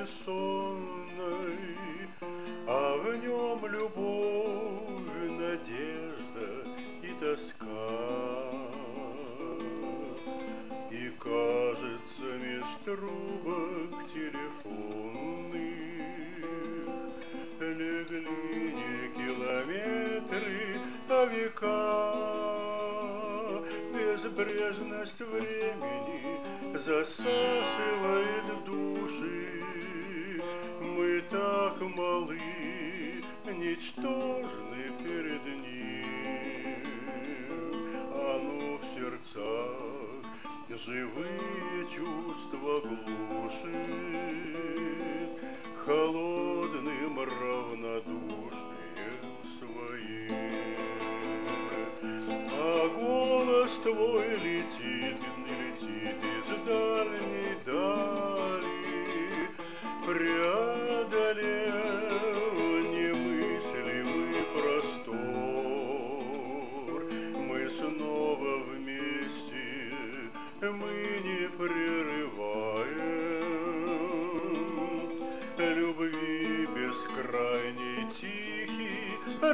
сонной, а в нем любовь, надежда и тоска. И кажется, меж трубок телефонных легли не километры, а века. Безбрежность времени засасывает души. Мы так малы, ничтожны перед ним. А ну в сердцах живые чувства глушит холодным равнодушием своим. А голос твой летит, летит из дальней дали, преодолев немыслимый простор. Мы снова вместе, мы не прерываем любви бескрайний тихий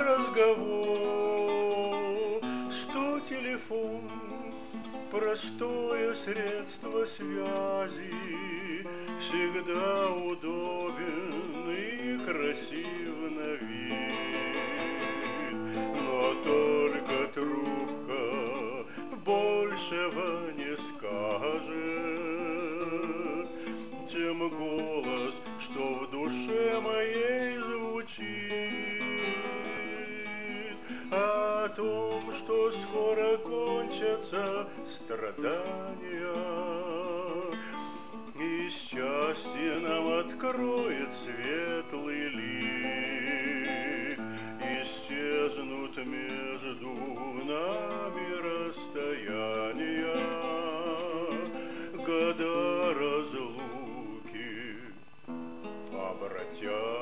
разговор. Что телефон — простое средство связи, всегда удобен и красив на вид. Но только трубка большего не скажет, чем голос, что в душе моей звучит. О том, что скоро кончатся страдания, и счастье нам откроет светлый лик. Исчезнут между нами расстояния, года разлуки обратятся